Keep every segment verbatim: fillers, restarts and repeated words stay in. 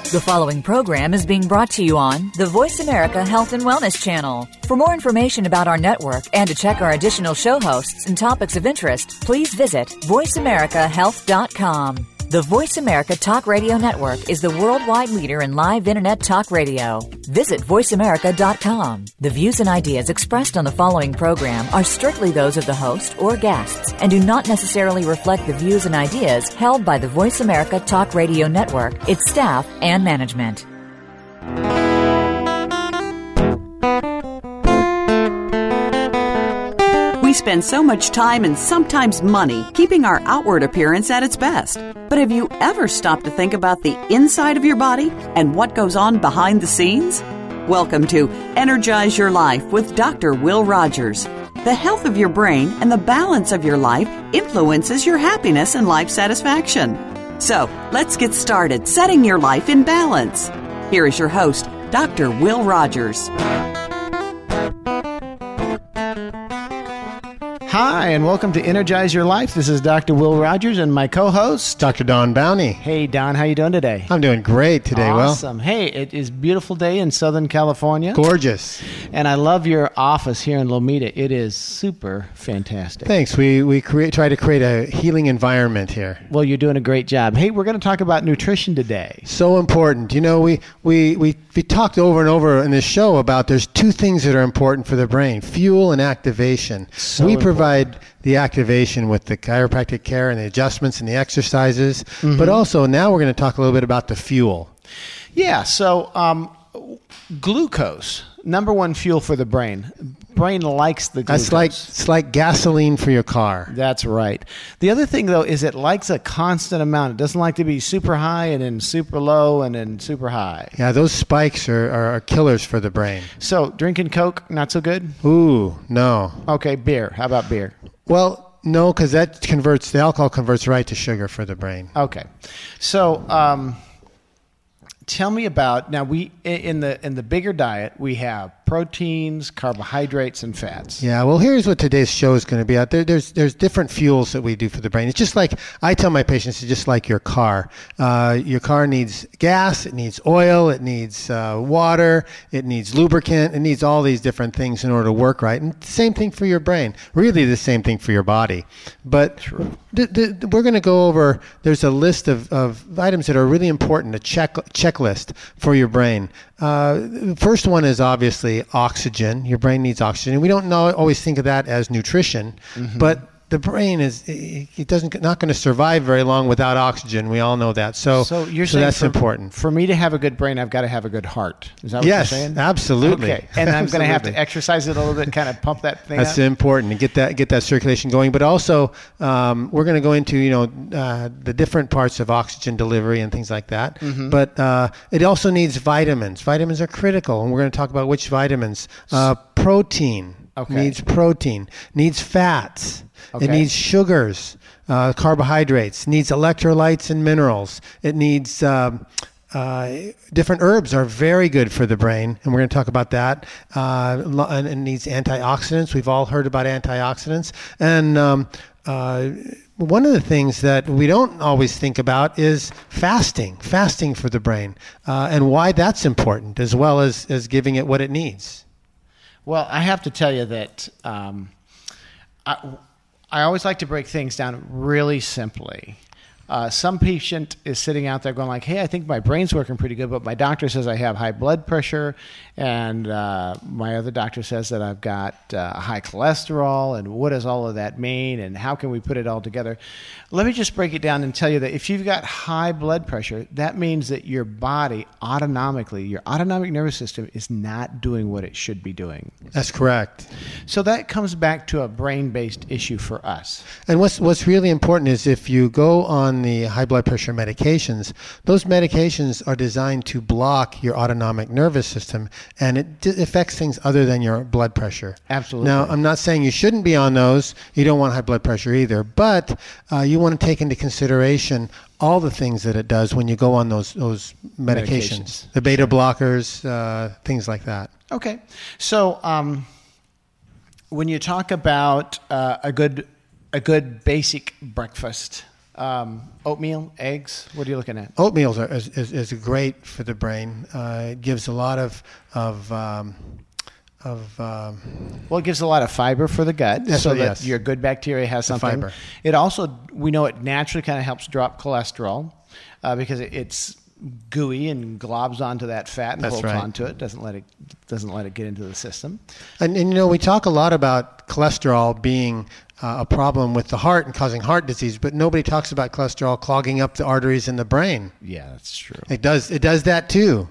The following program is being brought to you on the Voice America Health and Wellness Channel. For more information about our network and to check our additional show hosts and topics of interest, please visit voice america health dot com. The Voice America Talk Radio Network is the worldwide leader in live Internet talk radio. Visit voice america dot com. The views and ideas expressed on the following program are strictly those of the host or guests and do not necessarily reflect the views and ideas held by the Voice America Talk Radio Network, its staff, and management. We spend so much time and sometimes money keeping our outward appearance at its best. But have you ever stopped to think about the inside of your body and what goes on behind the scenes? Welcome to Energize Your Life with Doctor Will Rogers. The health of your brain and the balance of your life influences your happiness and life satisfaction. So, let's get started setting your life in balance. Here is your host, Doctor Will Rogers. Hi, and welcome to Energize Your Life. This is Doctor Will Rogers and my co-host, Doctor Don Bowney. Hey, Don, how you doing today? I'm doing great today, Will. Awesome. Hey, it is a beautiful day in Southern California. Gorgeous. And I love your office here in Lomita. It is super fantastic. Thanks. We we create, try to create a healing environment here. Well, you're doing a great job. Hey, we're going to talk about nutrition today. So important. You know, we, we, we, we talked over and over in this show about there's two things that are important for the brain, fuel and activation. So we important. provide the activation with the chiropractic care and the adjustments and the exercises, mm-hmm. but also now we're going to talk a little bit about the fuel. Yeah, so um, glucose, number one fuel for the brain. Brain likes the glucose. That's like, it's like gasoline for your car. That's right. The other thing, though, is it likes a constant amount. It doesn't like to be super high and then super low and then super high. Yeah, those spikes are, are, are killers for the brain. So drinking Coke, not so good? Ooh, no. Okay, beer. How about beer? Well, no, because that converts, the alcohol converts right to sugar for the brain. Okay. So um, tell me about, now we in the in the bigger diet, we have proteins, carbohydrates, and fats. Yeah, well, here's what today's show is going to be about. There, there's there's different fuels that we do for the brain. It's just like, I tell my patients, it's just like your car. Uh, your car needs gas, it needs oil, it needs uh, water, it needs lubricant, it needs all these different things in order to work right. And the same thing for your brain. Really the same thing for your body. But th- th- we're going to go over, there's a list of, of items that are really important, a check checklist for your brain. Uh, the first one is obviously oxygen. Your brain needs oxygen. We don't know, always think of that as nutrition, mm-hmm. but the brain is, it doesn't not going to survive very long without oxygen. We all know that. So, so, you're so saying that's for, important. For me to have a good brain, I've got to have a good heart. Is that what yes, you're saying? Yes, absolutely. Okay. And I'm going to have to exercise it a little bit, kind of pump that thing That's up? important to get that get that circulation going. But also, um, we're going to go into, you know, uh, the different parts of oxygen delivery and things like that. Mm-hmm. But uh, it also needs vitamins. Vitamins are critical, and we're going to talk about which vitamins. Uh, protein okay. needs protein, needs fats. Okay. It needs sugars, uh, carbohydrates, needs electrolytes and minerals. It needs um, uh, different herbs are very good for the brain, and we're going to talk about that. Uh, and it needs antioxidants. We've all heard about antioxidants. And um, uh, one of the things that we don't always think about is fasting, fasting for the brain, uh, and why that's important, as well as, as giving it what it needs. Well, I have to tell you that um, I, I always like to break things down really simply. Uh, some patient is sitting out there going like, hey, I think my brain's working pretty good, but my doctor says I have high blood pressure, and uh, my other doctor says that I've got uh, high cholesterol, and what does all of that mean, and how can we put it all together? Let me just break it down and tell you that if you've got high blood pressure, that means that your body autonomically, your autonomic nervous system is not doing what it should be doing. That's correct. So that comes back to a brain-based issue for us. And what's what's really important is if you go on the high blood pressure medications, those medications are designed to block your autonomic nervous system, and it d- affects things other than your blood pressure. Absolutely. Now, I'm not saying you shouldn't be on those. You don't want high blood pressure either, but uh, you want to take into consideration all the things that it does when you go on those those medications, medications. the beta Sure. blockers, uh, things like that. Okay. So um, when you talk about uh, a good a good basic breakfast, Um, oatmeal, eggs. What are you looking at? Oatmeal is, is, is great for the brain. Uh, it gives a lot of of um, of. Um, well, it gives a lot of fiber for the gut, That's so what- that yes. your good bacteria has The something. fiber. It also, we know, it naturally kind of helps drop cholesterol uh, because it, it's gooey and globs onto that fat and That's holds right. onto it. Doesn't let it doesn't let it get into the system. And, and you know, we talk a lot about cholesterol being uh, a problem with the heart and causing heart disease, but nobody talks about cholesterol clogging up the arteries in the brain. Yeah, that's true. It does. It does that too.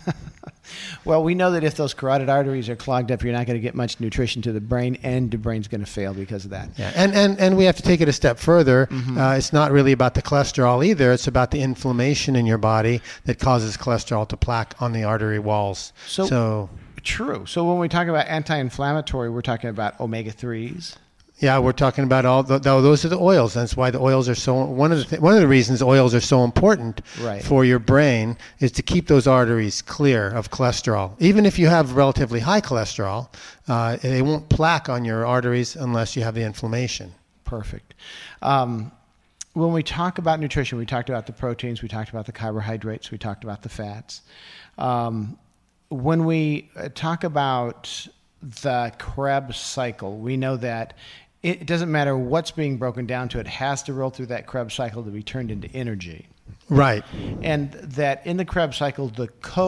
Well, we know that if those carotid arteries are clogged up, you're not going to get much nutrition to the brain, and the brain's going to fail because of that. Yeah, and, and, and we have to take it a step further. Mm-hmm. Uh, it's not really about the cholesterol either. It's about the inflammation in your body that causes cholesterol to plaque on the artery walls. So- so True. So when we talk about anti-inflammatory, we're talking about omega threes. yeah, we're talking about all the, those are the oils. That's why the oils are so one of the th- one of the reasons oils are so important Right. for your brain is to keep those arteries clear of cholesterol. Even if you have relatively high cholesterol, uh, they won't plaque on your arteries unless you have the inflammation. Perfect. Um, when we talk about nutrition, we talked about the proteins, we talked about the carbohydrates, we talked about the fats. Um, when we uh, talk about the Krebs cycle, we know that it doesn't matter what's being broken down to, it has to roll through that Krebs cycle to be turned into energy. Right. And that in the Krebs cycle, the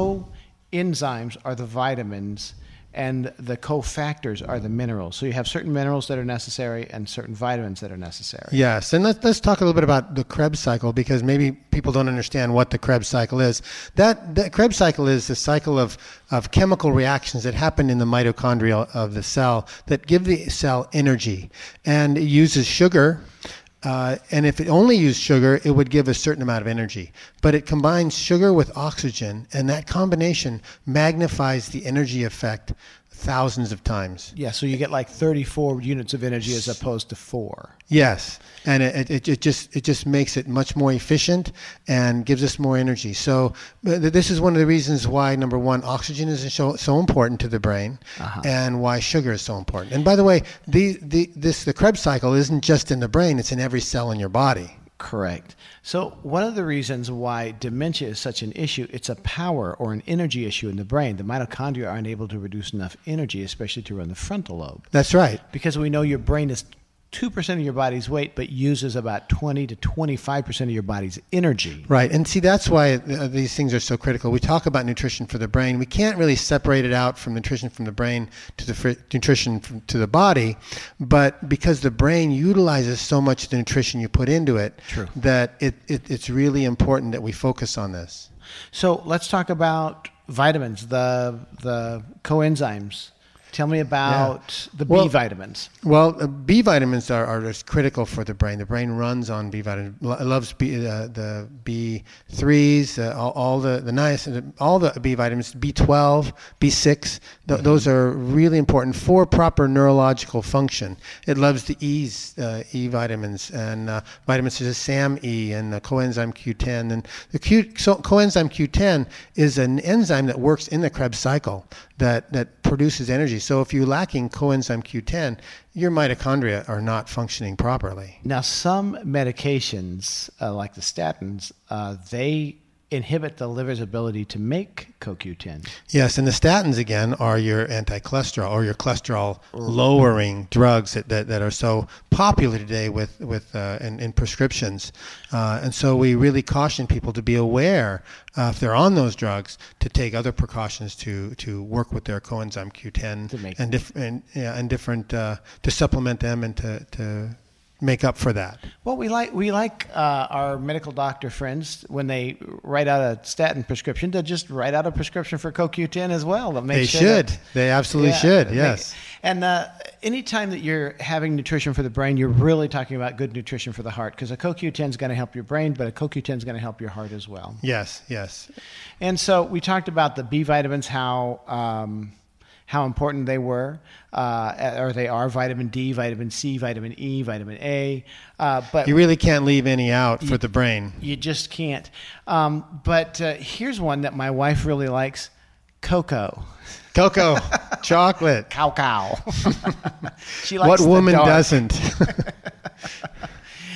coenzymes are the vitamins and the cofactors are the minerals. So you have certain minerals that are necessary and certain vitamins that are necessary. Yes, and let's let's talk a little bit about the Krebs cycle because maybe people don't understand what the Krebs cycle is. That the Krebs cycle is the cycle of of chemical reactions that happen in the mitochondria of the cell that give the cell energy, and it uses sugar. Uh, and if it only used sugar, it would give a certain amount of energy. But it combines sugar with oxygen, and that combination magnifies the energy effect thousands of times. Yeah, so you get like thirty-four units of energy as opposed to four. Yes, and it, it, it just it just makes it much more efficient and gives us more energy. So uh, this is one of the reasons why, number one, oxygen is so, so important to the brain, Uh-huh. and why sugar is so important. And by the way, the, the this the Krebs cycle isn't just in the brain; it's in every cell in your body. Correct. So one of the reasons why dementia is such an issue, it's a power or an energy issue in the brain. The mitochondria aren't able to produce enough energy, especially to run the frontal lobe. That's right. Because we know your brain is two percent of your body's weight, but uses about twenty to twenty-five percent of your body's energy. Right, and see, that's why uh, these things are so critical. We talk about nutrition for the brain. We can't really separate it out from nutrition from the brain to the fr- nutrition from, to the body, but because the brain utilizes so much of the nutrition you put into it, True. that it, it it's really important that we focus on this. So let's talk about vitamins, the the coenzymes. Tell me about the B Well- vitamins. Well, uh, B vitamins are, are just critical for the brain. The brain runs on B vitamins. Lo- It loves B, uh, the B threes, uh, all, all the the niacin, all the B vitamins, B twelve, B six. Th- Those are really important for proper neurological function. It loves the E's, uh, E vitamins, and uh, vitamins such as SAM E and uh, coenzyme Q ten. And the Q, so coenzyme Q ten is an enzyme that works in the Krebs cycle that that produces energy. So if you're lacking coenzyme Q ten, your mitochondria are not functioning properly. Now, some medications, uh, like the statins, uh, they inhibit the liver's ability to make C O Q ten. Yes, and the statins, again, are your anti-cholesterol or your cholesterol-lowering drugs that, that, that are so popular today with, with uh, in, in prescriptions. Uh, and so we really caution people to be aware, uh, if they're on those drugs, to take other precautions to, to work with their coenzyme Q ten To make- and, dif- and, yeah, and different, uh, to supplement them and to, to make up for that. Well, we like we like uh, our medical doctor friends when they write out a statin prescription to just write out a prescription for C O Q ten as well. To make They sure should. that- They absolutely Yeah, should, they- yes. And uh, anytime that you're having nutrition for the brain, you're really talking about good nutrition for the heart, because a C O Q ten is going to help your brain, but a C O Q ten is going to help your heart as well. Yes, yes. And so we talked about the B vitamins, how um, how important they were, uh, or they are: vitamin D, vitamin C, vitamin E, vitamin A. Uh, but You really can't leave any out for the brain. you just can't. Um, but uh, here's one that my wife really likes: cocoa. Cocoa, chocolate. Cow cow. She What likes the woman dark. doesn't?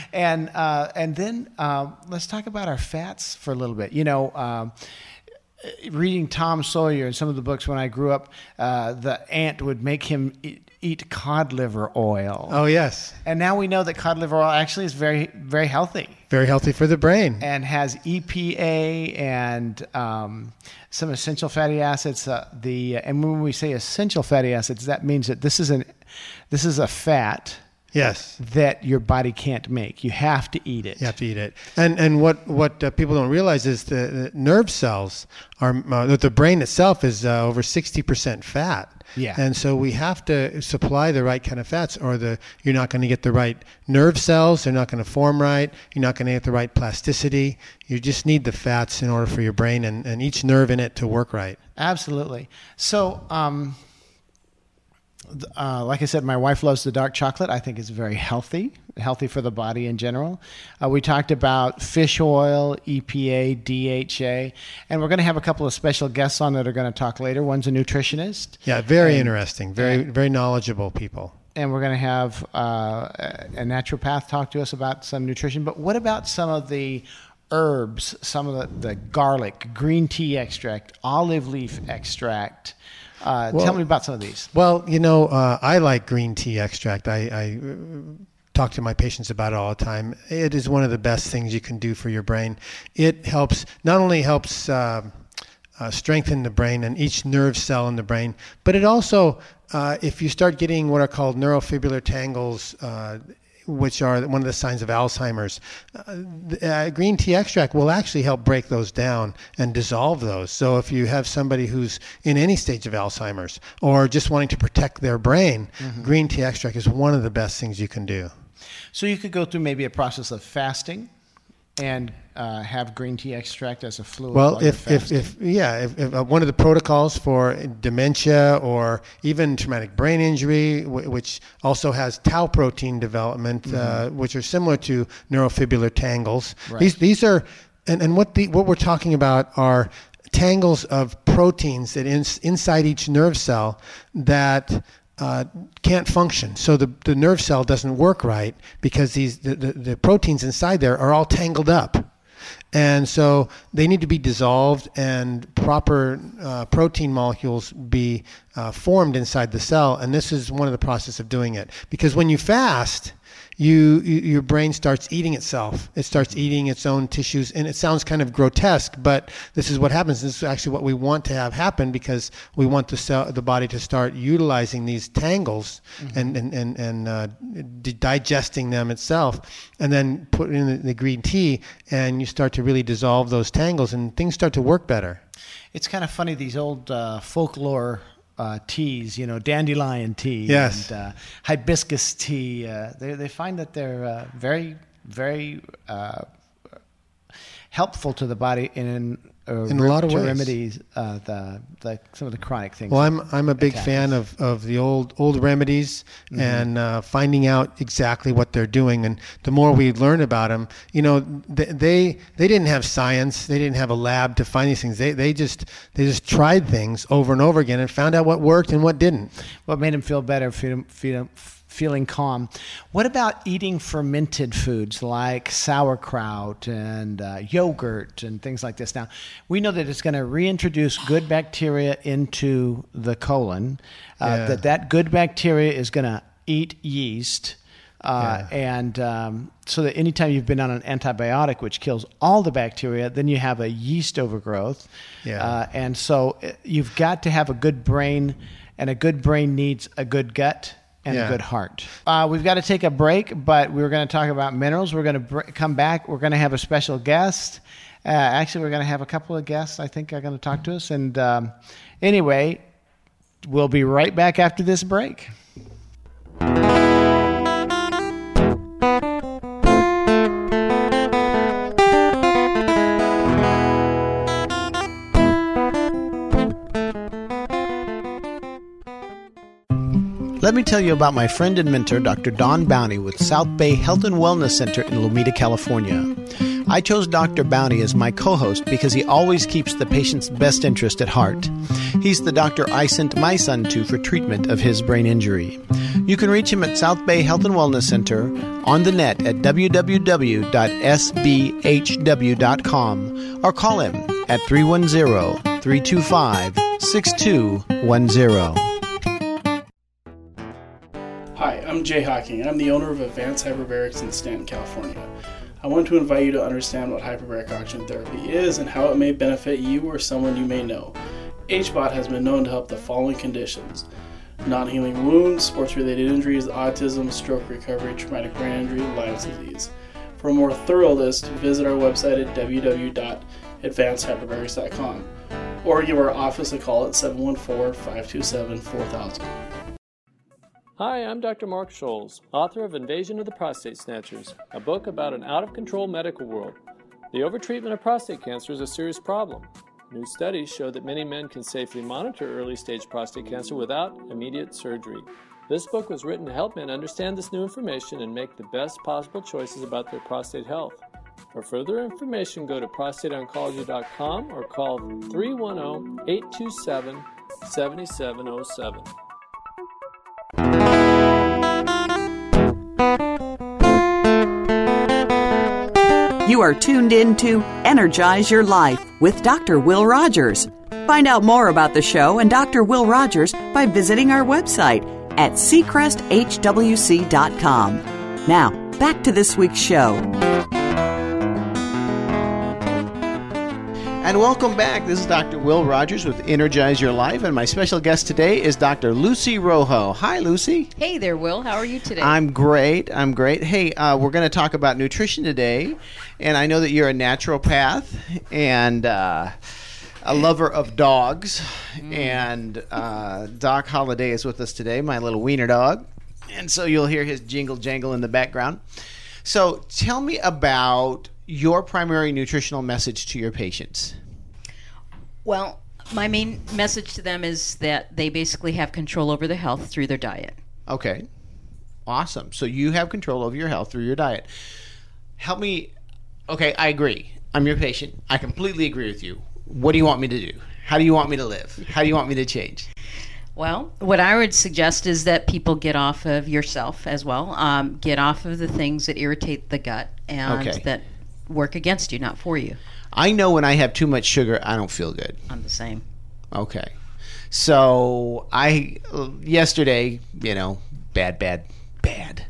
And uh, and then uh, let's talk about our fats for a little bit. You know, um, reading Tom Sawyer and some of the books when I grew up, uh, the aunt would make him eat, eat cod liver oil. Oh, yes. And now we know that cod liver oil actually is very, very healthy. Very healthy for the brain. And has E P A and um, some essential fatty acids. Uh, the and when we say essential fatty acids, that means that this is an this is a fat. Yes. That your body can't make. You have to eat it. You have to eat it. And and what what uh, people don't realize is the, the nerve cells are uh, the brain itself is uh, over sixty percent fat. Yeah. And so we have to supply the right kind of fats, or the you're not going to get the right nerve cells. They're not going to form right. You're not going to get the right plasticity. You just need the fats in order for your brain and, and each nerve in it to work right. Absolutely. So, um, uh, like I said, my wife loves the dark chocolate. I think it's very healthy, healthy for the body in general. Uh, we talked about fish oil, E P A, D H A, and we're going to have a couple of special guests on that are going to talk later. One's a nutritionist. Yeah, very and, interesting, very and, very knowledgeable people. And we're going to have uh, a naturopath talk to us about some nutrition. But what about some of the herbs, some of the, the garlic, green tea extract, olive leaf extract? Uh, well, tell me about some of these. Well, you know, uh, I like green tea extract. I, I talk to my patients about it all the time. It is one of the best things you can do for your brain. It helps, not only helps uh, uh, strengthen the brain and each nerve cell in the brain, but it also, uh, if you start getting what are called neurofibrillar tangles, uh, which are one of the signs of Alzheimer's, uh, uh, green tea extract will actually help break those down and dissolve those. So if you have somebody who's in any stage of Alzheimer's or just wanting to protect their brain, mm-hmm. green tea extract is one of the best things you can do. So you could go through maybe a process of fasting and uh, have green tea extract as a fluid. Well, if, if, if, yeah, if, if uh, one of the protocols for dementia or even traumatic brain injury, w- which also has tau protein development, mm-hmm. uh, which are similar to neurofibrillar tangles. Right. These, these are, and, and what the, what we're talking about are tangles of proteins that in, inside each nerve cell that Uh, can't function. So the, the nerve cell doesn't work right because these the, the, the proteins inside there are all tangled up. And so they need to be dissolved and proper uh, protein molecules be uh, formed inside the cell. And this is one of the process of doing it. Because when you fast, you, you your brain starts eating itself. It starts eating its own tissues. And it sounds kind of grotesque, but this is what happens. This is actually what we want to have happen because we want the cell, the body to start utilizing these tangles mm-hmm. and, and, and, and uh, d- digesting them itself. And then put in the, the green tea and you start to really dissolve those tangles and things start to work better. It's kind of funny, these old uh, folklore Uh, teas, you know, dandelion tea, yes. and uh, hibiscus tea. Uh, they they find that they're uh, very, very uh, helpful to the body in uh, in a lot of to ways. remedies uh, the the some of the chronic things. Well, I'm I'm a big attack fan us. of, of the old old remedies mm-hmm. and uh, finding out exactly what they're doing. And the more we learn about them, you know, they, they they didn't have science, they didn't have a lab to find these things. They they just they just tried things over and over again and found out what worked and what didn't. What made them feel better, feel, feel, feeling calm. What about eating fermented foods like sauerkraut and uh, yogurt and things like this? Now, we know that it's going to reintroduce good bacteria into the colon, uh, yeah. that that good bacteria is going to eat yeast, uh, yeah. and um, so that anytime you've been on an antibiotic, which kills all the bacteria, then you have a yeast overgrowth. Yeah. Uh, and so you've got to have a good brain, and a good brain needs a good gut and yeah. a good heart. Uh, we've got to take a break, but we were going to talk about minerals. We're going to br- come back. We're going to have a special guest. Uh, actually, we're going to have a couple of guests, I think, are going to talk to us. And um, anyway, we'll be right back after this break. Let me tell you about my friend and mentor, Doctor Don Bowney with South Bay Health and Wellness Center in Lomita, California. I chose Doctor Bounty as my co-host because he always keeps the patient's best interest at heart. He's the doctor I sent my son to for treatment of his brain injury. You can reach him at South Bay Health and Wellness Center on the net at w w w dot s b h w dot com or call him at three one zero, three two five, six two one zero. Hi, I'm Jay Hocking, and I'm the owner of Advanced Hyperbarics in Stanton, California. I want to invite you to understand what hyperbaric oxygen therapy is and how it may benefit you or someone you may know. H B O T has been known to help the following conditions: non-healing wounds, sports-related injuries, autism, stroke recovery, traumatic brain injury, Lyme's disease. For a more thorough list, visit our website at w w w dot advanced hyperbarics dot com or give our office a call at seven one four, five two seven, four thousand. Hi, I'm Doctor Mark Scholes, author of Invasion of the Prostate Snatchers, a book about an out-of-control medical world. The overtreatment of prostate cancer is a serious problem. New studies show that many men can safely monitor early-stage prostate cancer without immediate surgery. This book was written to help men understand this new information and make the best possible choices about their prostate health. For further information, go to prostate oncology dot com or call three one zero, eight two seven, seven seven zero seven. You are tuned in to Energize Your Life with Doctor Will Rogers. Find out more about the show and Doctor Will Rogers by visiting our website at seacrest h w c dot com. Now, back to this week's show. And welcome back. This is Doctor Will Rogers with Energize Your Life, and my special guest today is Doctor Lucy Rojo. Hi, Lucy. Hey there, Will. How are you today? I'm great. I'm great. Hey, uh, we're going to talk about nutrition today, and I know that you're a naturopath and uh, a lover of dogs, mm. and uh, Doc Holliday is with us today, my little wiener dog, and so you'll hear his jingle jangle in the background. So tell me about your primary nutritional message to your patients. Well, my main message to them is that they basically have control over their health through their diet. Okay. Awesome. So you have control over your health through your diet. Help me. Okay, I agree. I'm your patient. I completely agree with you. What do you want me to do? How do you want me to live? How do you want me to change? Well, what I would suggest is that people get off of yourself as well. Um, get off of the things that irritate the gut and okay. that work against you, not for you. I know when I have too much sugar, I don't feel good. I'm the same. Okay. So I, yesterday, you know, bad, bad, bad.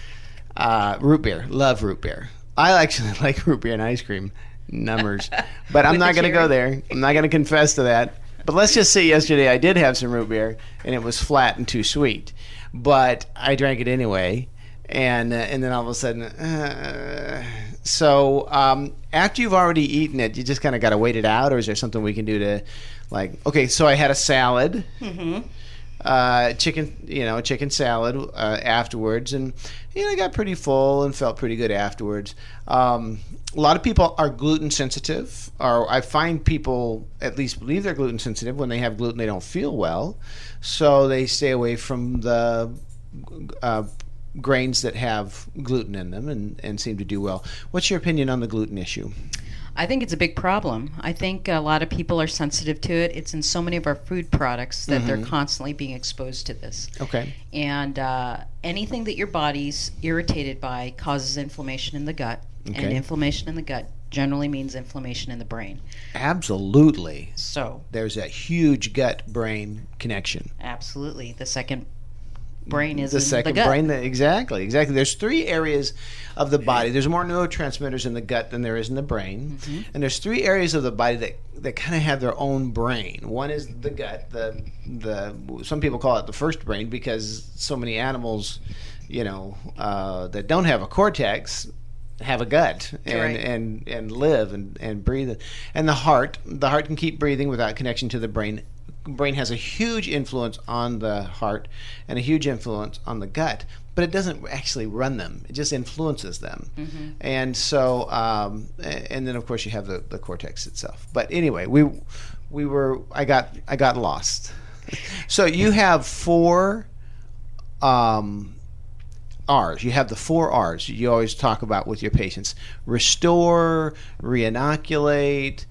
Uh, root beer. Love root beer. I actually like root beer and ice cream. Numbers. But I'm not going to go there. I'm not going to confess to that. But let's just say yesterday I did have some root beer, and it was flat and too sweet. But I drank it anyway. And uh, and then all of a sudden, uh, so um, after you've already eaten it, you just kind of got to wait it out, or is there something we can do to, like, okay, so I had a salad, Mm-hmm. uh, chicken, you know, chicken salad uh, afterwards, and you know, I got pretty full and felt pretty good afterwards. Um, a lot of people are gluten sensitive, or I find people at least believe they're gluten sensitive. When they have gluten, they don't feel well, so they stay away from the uh, grains that have gluten in them and, and seem to do well. What's your opinion on the gluten issue? I think it's a big problem. I think a lot of people are sensitive to it. It's in so many of our food products that mm-hmm. they're constantly being exposed to this. Okay. And uh, anything that your body's irritated by causes inflammation in the gut. Okay. And inflammation in the gut generally means inflammation in the brain. Absolutely. So there's a huge gut-brain connection. Absolutely. The second brain is the in second the gut. brain. Exactly, exactly. There's three areas of the body. There's more neurotransmitters in the gut than there is in the brain, mm-hmm. and there's three areas of the body that that kind of have their own brain. One is the gut. The the some people call it the first brain because so many animals, you know, uh, that don't have a cortex have a gut and right. and, and live and, and breathe. And the heart, the heart can keep breathing without connection to the brain. Brain has a huge influence on the heart and a huge influence on the gut, but it doesn't actually run them. It just influences them. Mm-hmm. And so, um, and then of course you have the, the cortex itself. But anyway, we we were I got I got lost. So you have four um, R's. You have the four R's you always talk about with your patients: restore, reinoculate,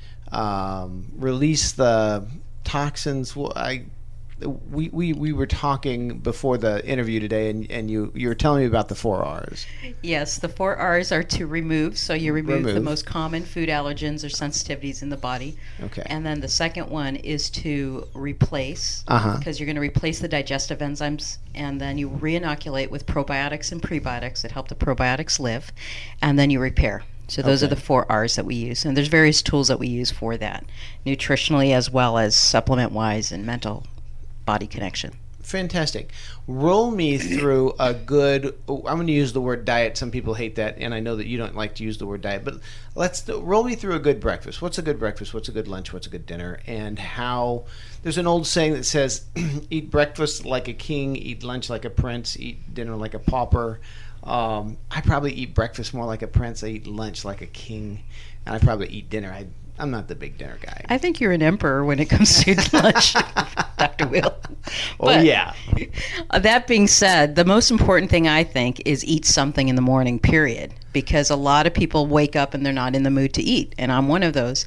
um, release the toxins. Well, I we, we we were talking before the interview today, and, and you you were telling me about the four R's. Yes, the four R's are to remove. So you remove, Remove. the most common food allergens or sensitivities in the body. Okay. And then the second one is to replace, Uh-huh. because you're going to replace the digestive enzymes, and then you reinoculate with probiotics and prebiotics that help the probiotics live, and then you repair. So those Okay. are the four R's that we use. And there's various tools that we use for that, nutritionally as well as supplement-wise and mental body connection. Fantastic. Roll me through a good, I'm going to use the word diet. Some people hate that, and I know that you don't like to use the word diet, but let's roll me through a good breakfast. What's a good breakfast? What's a good lunch? What's a good dinner? And how, there's an old saying that says, eat breakfast like a king, eat lunch like a prince, eat dinner like a pauper. Um, I probably eat breakfast more like a prince. I eat lunch like a king, and I probably eat dinner. I, I'm not the big dinner guy. I think you're an emperor when it comes to lunch, Doctor Will. Oh, But, yeah. uh, That being said, the most important thing I think is eat something in the morning, period. Because a lot of people wake up and they're not in the mood to eat, and I'm one of those.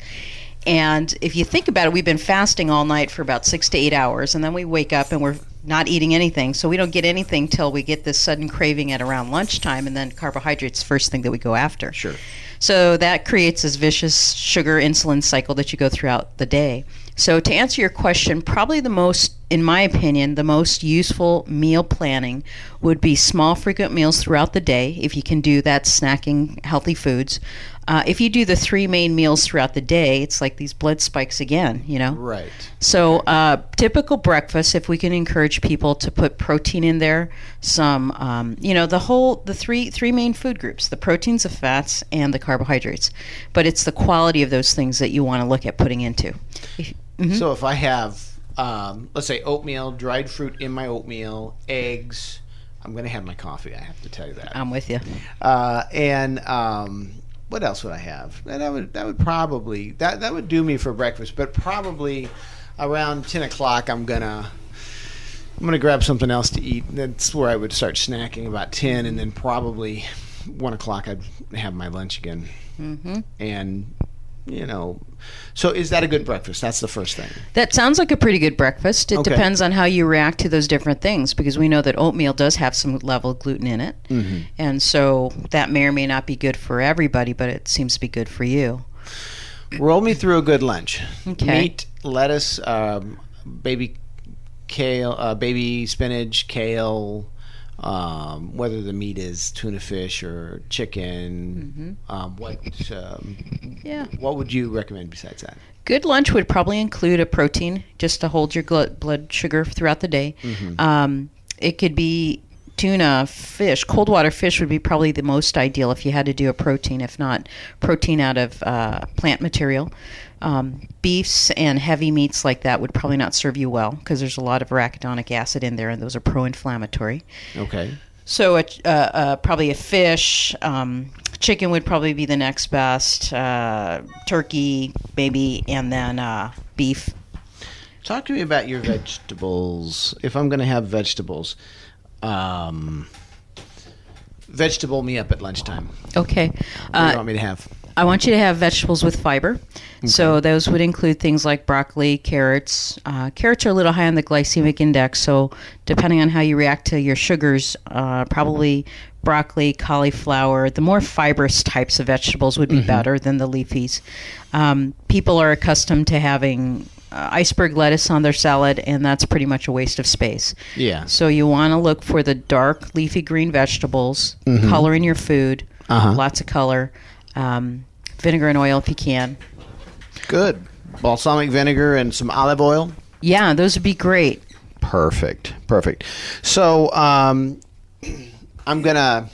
And if you think about it, we've been fasting all night for about six to eight hours, and then we wake up and we're not eating anything. So we don't get anything till we get this sudden craving at around lunchtime, and then carbohydrates first thing that we go after. Sure. So that creates this vicious sugar insulin cycle that you go throughout the day. So to answer your question, probably the most, in my opinion, the most useful meal planning would be small, frequent meals throughout the day. If you can do that, snacking healthy foods. Uh, if you do the three main meals throughout the day, it's like these blood spikes again, you know? Right. So uh, typical breakfast, if we can encourage people to put protein in there, some, um, you know, the whole, the three three main food groups, the proteins, the fats, and the carbohydrates. But it's the quality of those things that you want to look at putting into. If, mhm. So if I have, um, let's say, oatmeal, dried fruit in my oatmeal, eggs, I'm going to have my coffee, I have to tell you that. I'm with you. Uh, and um, what else would I have? And that would that would probably that that would do me for breakfast. But probably around ten o'clock, I'm gonna I'm gonna grab something else to eat. That's where I would start snacking about ten, and then probably one o'clock I'd have my lunch again. Mm-hmm. And you know, so is that a good breakfast? That's the first thing. That sounds like a pretty good breakfast. It Okay. depends on how you react to those different things, because we know that oatmeal does have some level of gluten in it. Mm-hmm. And so that may or may not be good for everybody, but it seems to be good for you. Roll me through a good lunch. Okay. Meat, lettuce, um, baby kale, uh, baby spinach, kale. Um, whether the meat is tuna fish or chicken. Mm-hmm. Um, what um, Yeah. what would you recommend besides that? Good lunch would probably include a protein just to hold your gl- blood sugar throughout the day. Mm-hmm. Um, it could be tuna, fish. Cold water fish would be probably the most ideal if you had to do a protein, if not protein out of uh, plant material. Um, beefs and heavy meats like that would probably not serve you well because there's a lot of arachidonic acid in there, and those are pro-inflammatory. Okay. So a, uh, uh, probably a fish, um, chicken would probably be the next best, uh, turkey maybe, and then uh, beef. Talk to me about your vegetables. If I'm going to have vegetables, um, vegetable me up at lunchtime. Okay. What do Uh, you want me to have? I want you to have vegetables with fiber. So those would include things like broccoli, carrots. Uh, carrots are a little high on the glycemic index, so depending on how you react to your sugars, uh, probably broccoli, cauliflower, the more fibrous types of vegetables would be Mm-hmm. better than the leafies. Um, people are accustomed to having uh, iceberg lettuce on their salad, and that's pretty much a waste of space. Yeah. So you want to look for the dark leafy green vegetables, color in your food, Uh-huh. lots of color, um, vinegar and oil if you can. Good. Balsamic vinegar and some olive oil. Yeah, those would be great. Perfect. Perfect. So um, I'm going to,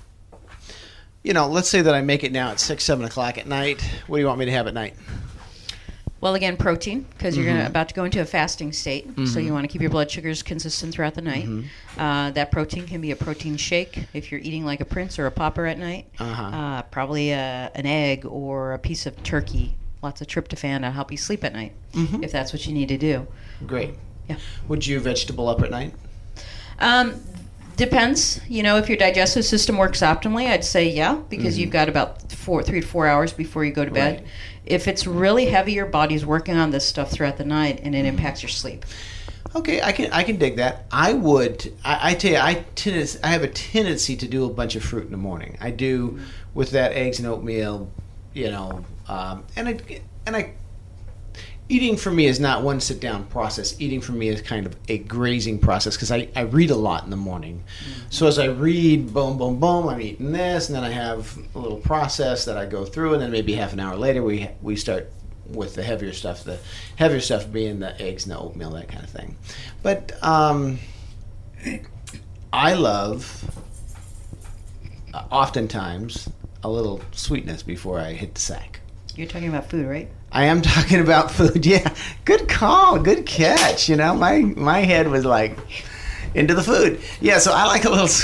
you know, let's say that I make it now at six, seven o'clock at night. What do you want me to have at night? Well, again, protein, because you're Mm-hmm. gonna, about to go into a fasting state, so you want to keep your blood sugars consistent throughout the night. Mm-hmm. Uh, that protein can be a protein shake if you're eating like a prince or a pauper at night. Uh-huh. Uh, probably a, an egg or a piece of turkey. Lots of tryptophan to help you sleep at night, Mm-hmm. if that's what you need to do. Great. Yeah. Would you vegetable up at night? Um, Depends. You know, if your digestive system works optimally, I'd say yeah, because mm-hmm. you've got about four, three to four hours before you go to bed. Right. If it's really heavy, your body's working on this stuff throughout the night, and it mm-hmm. impacts your sleep. Okay, I can I can dig that. I would. I, I tell you, I tend I have a tendency to do a bunch of fruit in the morning. I do mm-hmm. with that eggs and oatmeal, you know, um, and I and I. Eating for me is not one sit-down process. Eating for me is kind of a grazing process because I, I read a lot in the morning. Mm-hmm. So as I read, boom, boom, boom, I'm eating this, and then I have a little process that I go through, and then maybe half an hour later we we start with the heavier stuff, the heavier stuff being the eggs and the oatmeal, that kind of thing. But um, I love, uh, oftentimes, a little sweetness before I hit the sack. You're talking about food, right? I am talking about food. Yeah, good call, good catch. You know, my my head was like into the food. Yeah, so I like a little.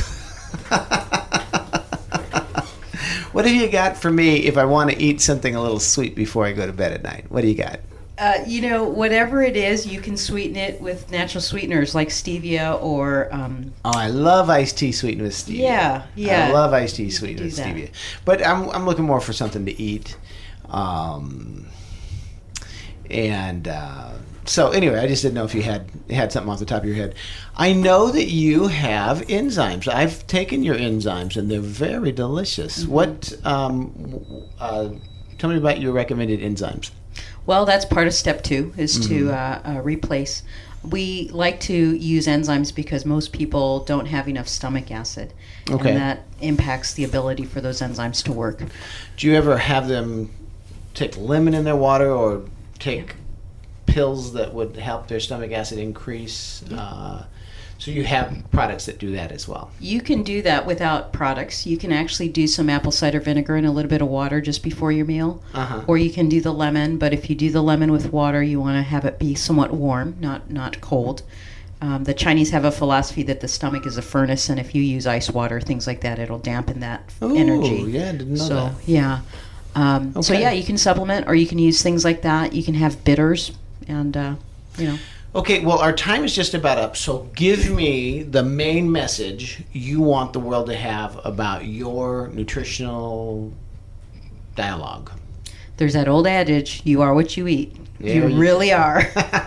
What have you got for me if I want to eat something a little sweet before I go to bed at night? What do you got? Uh, you know, whatever it is, you can sweeten it with natural sweeteners like stevia or. Um, oh, I love iced tea sweetened with stevia. Yeah, yeah. I love iced tea sweetened with stevia. But I'm I'm looking more for something to eat. Um, and uh, so anyway, I just didn't know if you had had something off the top of your head. I know that you have enzymes. I've taken your enzymes, and they're very delicious. Mm-hmm. What? Um, uh, tell me about your recommended enzymes. Well, that's part of step two, is mm-hmm. to uh, uh, replace. We like to use enzymes because most people don't have enough stomach acid, okay. and that impacts the ability for those enzymes to work. Do you ever have them take lemon in their water or take pills that would help their stomach acid increase? Uh, so you have products that do that as well. You can do that without products. You can actually do some apple cider vinegar and a little bit of water just before your meal. Uh-huh. Or you can do the lemon, but if you do the lemon with water, you want to have it be somewhat warm, not, not cold. Um, the Chinese have a philosophy that the stomach is a furnace, and if you use ice water, things like that, it'll dampen that Ooh, energy. yeah, I didn't know so, that. Yeah. Um, okay. So, yeah, you can supplement, or you can use things like that. You can have bitters, and, uh, you know. Okay, well, our time is just about up, so give me the main message you want the world to have about your nutritional dialogue. There's that old adage, you are what you eat. Yeah, you, you really are.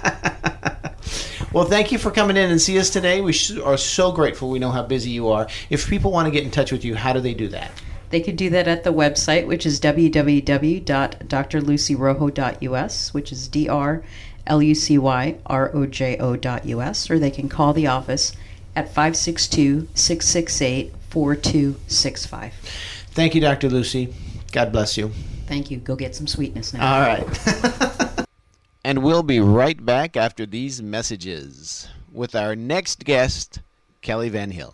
Well, thank you for coming in and see us today. We are so grateful. We know how busy you are. If people want to get in touch with you, how do they do that? They could do that at the website, which is w w w dot d r lucy rojo dot u s, which is D R L U C Y R O J O dot U S, or they can call the office at five six two, six six eight, four two six five. Thank you, Doctor Lucy. God bless you. Thank you. Go get some sweetness now. All right. And we'll be right back after these messages with our next guest, Kelly Van Hill.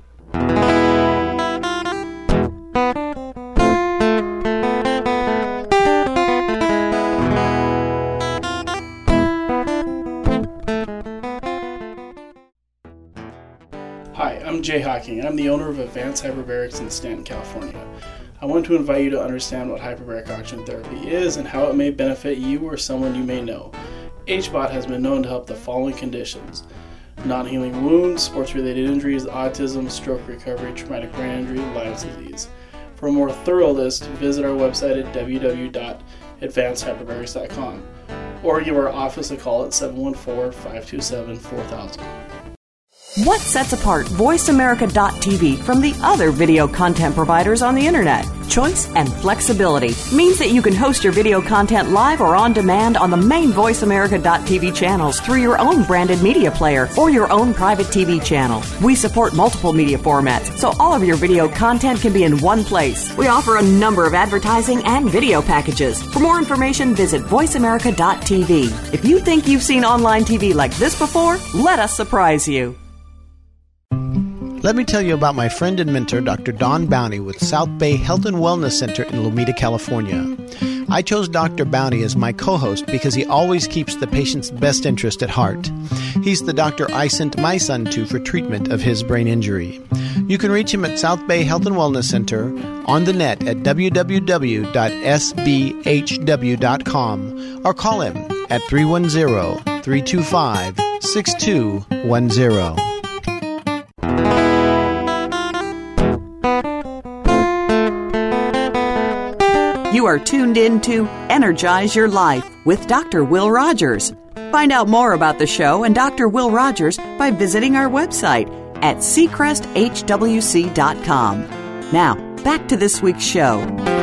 Hi, I'm Jay Hocking, and I'm the owner of Advanced Hyperbarics in Stanton, California. I want to invite you to understand what hyperbaric oxygen therapy is and how it may benefit you or someone you may know. H B O T has been known to help the following conditions: non-healing wounds, sports-related injuries, autism, stroke recovery, traumatic brain injury, Lyme's disease. For a more thorough list, visit our website at w w w dot advanced hyperbarics dot com or give our office a call at seven one four, five two seven, four thousand. What sets apart voice america dot t v from the other video content providers on the Internet? Choice and flexibility means that you can host your video content live or on demand on the main voice america dot t v channels through your own branded media player or your own private T V channel. We support multiple media formats, so all of your video content can be in one place. We offer a number of advertising and video packages. For more information, visit voice america dot t v. If you think you've seen online T V like this before, let us surprise you. Let me tell you about my friend and mentor, Doctor Don Bowney with South Bay Health and Wellness Center in Lomita, California. I chose Doctor Bowney as my co-host because he always keeps the patient's best interest at heart. He's the doctor I sent my son to for treatment of his brain injury. You can reach him at South Bay Health and Wellness Center on the net at w w w dot s b h w dot com or call him at three one zero, three two five, six two one zero. You are tuned in to Energize Your Life with Doctor Will Rogers. Find out more about the show and Doctor Will Rogers by visiting our website at seacrest h w c dot com. Now, back to this week's show.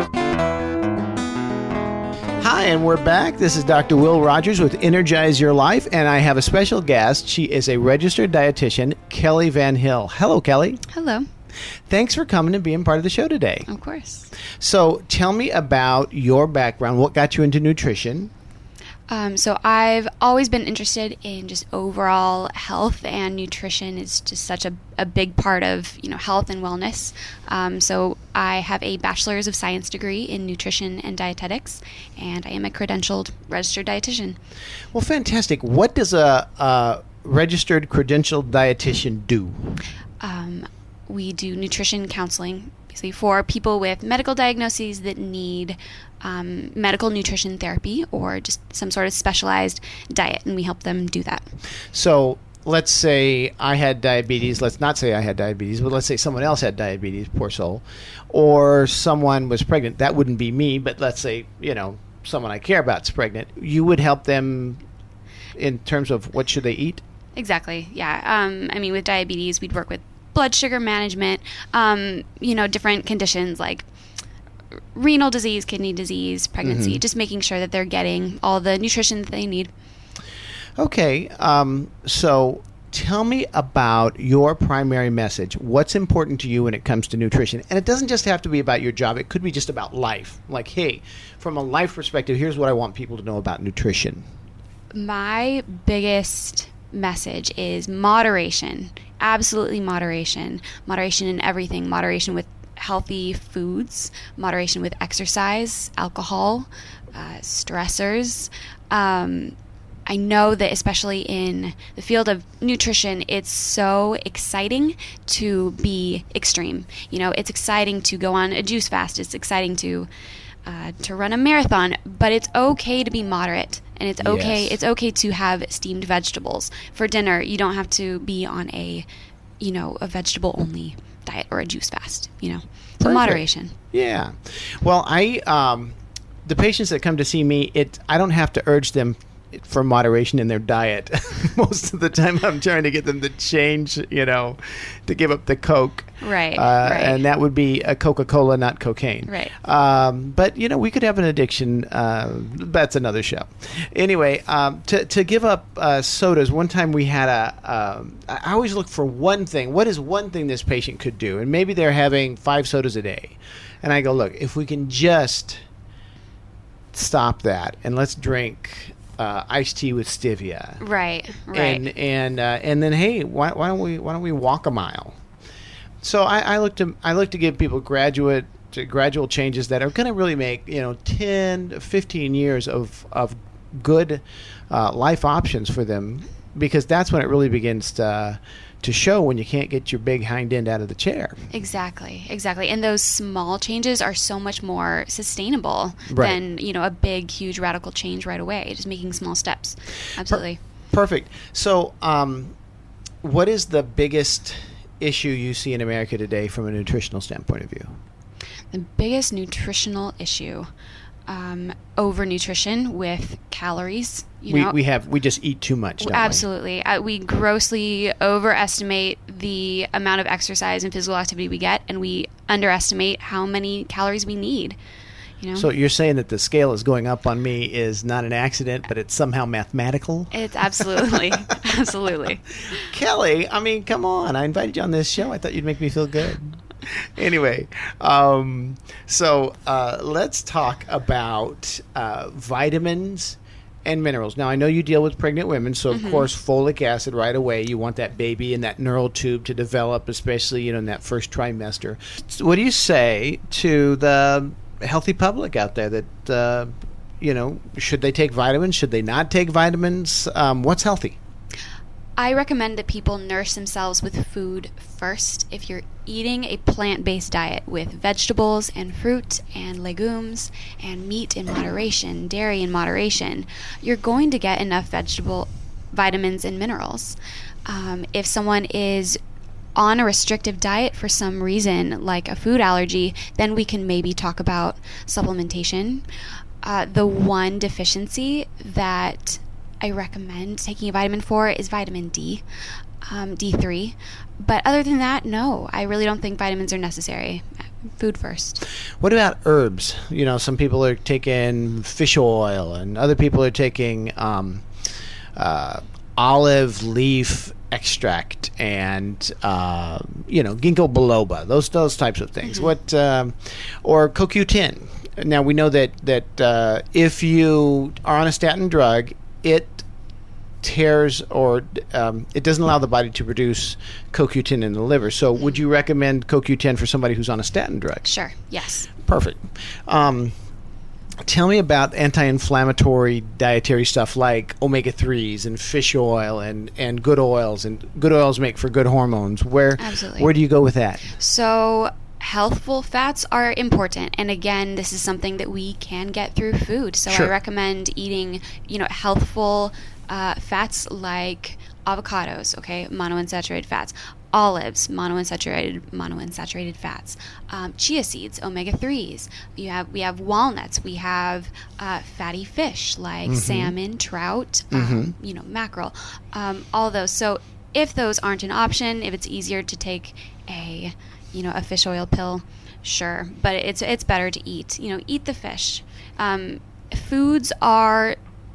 Hi, and we're back. This is Doctor Will Rogers with Energize Your Life, and I have a special guest. She is a registered dietitian, Kelly Van Hill. Hello, Kelly. Hello. Thanks for coming and being part of the show today. Of course. So tell me about your background. What got you into nutrition? Um, so I've always been interested in just overall health, and nutrition is just such a, a big part of, you know, health and wellness. Um, so I have a bachelor's of science degree in nutrition and dietetics, and I am a credentialed registered dietitian. Well, fantastic. What does a, a registered credentialed dietitian do? Um, we do nutrition counseling, basically for people with medical diagnoses that need Um, medical nutrition therapy or just some sort of specialized diet, and we help them do that. So let's say I had diabetes. Let's not say I had diabetes, but let's say someone else had diabetes, poor soul, or someone was pregnant. That wouldn't be me, but let's say, you know, someone I care about is pregnant. You would help them in terms of what should they eat? Exactly, yeah. Um, I mean, with diabetes, we'd work with blood sugar management, um, you know, different conditions like renal disease, kidney disease, pregnancy, mm-hmm. just making sure that they're getting all the nutrition that they need. Okay, um, so tell me about your primary message. What's important to you when it comes to nutrition? And it doesn't just have to be about your job. It could be just about life. Like, hey, from a life perspective, here's what I want people to know about nutrition. My biggest message is moderation. Absolutely moderation. Moderation in everything. Moderation with healthy foods, moderation with exercise, alcohol, uh, stressors. Um, I know that especially in the field of nutrition, it's so exciting to be extreme. You know, it's exciting to go on a juice fast. It's exciting to uh, to run a marathon, but it's okay to be moderate, and it's okay. Yes. It's okay to have steamed vegetables for dinner. You don't have to be on a, you know, a vegetable only diet or a juice fast, you know. So Perfect. Moderation. Yeah. Well, I um, the patients that come to see me, it I don't have to urge them for moderation in their diet. Most of the time I'm trying to get them to change, you know, to give up the Coke. Right, uh, right. And that would be a Coca-Cola, not cocaine. Right. Um, but, you know, we could have an addiction. Uh, that's another show. Anyway, um, to, to give up uh, sodas, one time we had a, um, I always look for one thing. What is one thing this patient could do? And maybe they're having five sodas a day. And I go, look, if we can just stop that and let's drink Uh, iced tea with stevia, Right, right. and and uh, and then hey, why, why don't we why don't we walk a mile? So I, I look to I look to give people graduate to gradual changes that are going to really make, you know, ten, fifteen years of of good uh, life options for them, because that's when it really begins to to show, when you can't get your big hind end out of the chair. Exactly, exactly. And those small changes are so much more sustainable Right. than, you know, a big, huge, radical change right away. Just making small steps. Absolutely. Per- perfect. So, um, what is the biggest issue you see in America today from a nutritional standpoint of view? The biggest nutritional issue, um, overnutrition with calories. You we know, we have we just eat too much. Don't absolutely. Uh, we grossly overestimate the amount of exercise and physical activity we get, and we underestimate how many calories we need. You know? We? So you're saying that the scale is going up on me is not an accident, but it's somehow mathematical? It's absolutely, absolutely. Kelly, I mean, come on. I invited you on this show. I thought you'd make me feel good. Anyway, um, so uh, let's talk about uh, vitamins and minerals. Now, I know you deal with pregnant women, so of Mm-hmm. course, folic acid right away. You want that baby and that neural tube to develop, especially, you know, in that first trimester. So what do you say to the healthy public out there that, uh, you know, should they take vitamins? Should they not take vitamins? Um, what's healthy? I recommend that people nourish themselves with food first. If you're eating a plant-based diet with vegetables and fruit and legumes and meat in moderation, dairy in moderation, you're going to get enough vegetable vitamins and minerals. Um, if someone is on a restrictive diet for some reason, like a food allergy, then we can maybe talk about supplementation. Uh, the one deficiency that I recommend taking a vitamin for is vitamin D, um, D three. But other than that, no, I really don't think vitamins are necessary. Food first. What about herbs? You know, some people are taking fish oil, and other people are taking um, uh, olive leaf extract and uh, you know, ginkgo biloba. Those those types of things. Mm-hmm. What um, or C O Q ten. Now we know that that uh, if you are on a statin drug, it tears or um, it doesn't allow the body to produce C O Q ten in the liver. So would you recommend C O Q ten for somebody who's on a statin drug? Sure, yes. Perfect. Um, tell me about anti-inflammatory dietary stuff like omega threes and fish oil and, and good oils. And good oils make for good hormones. Where, Absolutely. Where do you go with that? So healthful fats are important, and again, this is something that we can get through food. So Sure. I recommend eating, you know, healthful uh, fats like avocados, okay, monounsaturated fats, olives, monounsaturated monounsaturated fats, um, chia seeds, omega threes. You have we have walnuts. We have uh, fatty fish like Mm-hmm. salmon, trout, um, you know, mackerel, um, all those. So if those aren't an option, if it's easier to take a you know, a fish oil pill, sure. But it's it's better to eat. You know, eat the fish. Um, foods are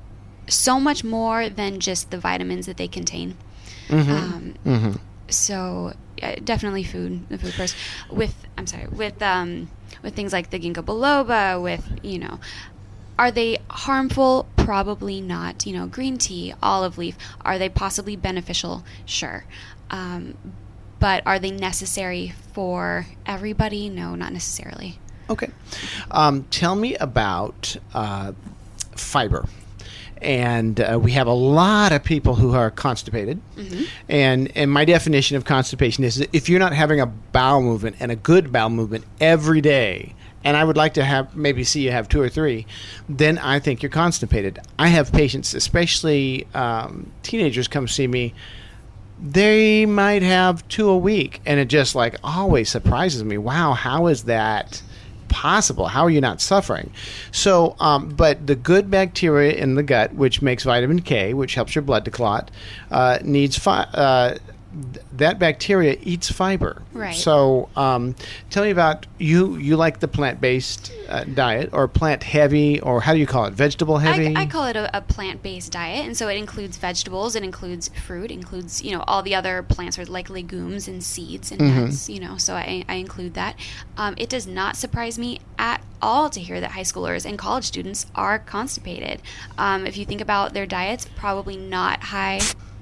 so much more than just the vitamins that they contain. Mm-hmm. Um, Mm-hmm. So yeah, definitely food. The food first. With I'm sorry. With um with things like the ginkgo biloba. With you know, are they harmful? Probably not. You know, green tea, olive leaf. Are they possibly beneficial? Sure. Um, But are they necessary for everybody? No, not necessarily. Okay. Um, tell me about uh, fiber. And uh, we have a lot of people who are constipated. Mm-hmm. And and my definition of constipation is that if you're not having a bowel movement and a good bowel movement every day, and I would like to have maybe see you have two or three, then I think you're constipated. I have patients, especially um, teenagers, come see me. They might have two a week, and it just like always surprises me. Wow, how is that possible? How are you not suffering? So, um, but the good bacteria in the gut, which makes vitamin K, which helps your blood to clot, uh, needs fi- uh, th- that bacteria eats fiber. Right. So, um, tell me about you. You like the plant-based uh, diet, or plant-heavy, or how do you call it? Vegetable-heavy? I, I call it a, a plant-based diet, and so it includes vegetables, it includes fruit, it includes you know all the other plants, or like legumes and seeds and Mm-hmm. nuts. You know, so I, I include that. Um, it does not surprise me at all to hear that high schoolers and college students are constipated. Um, if you think about their diets, probably not high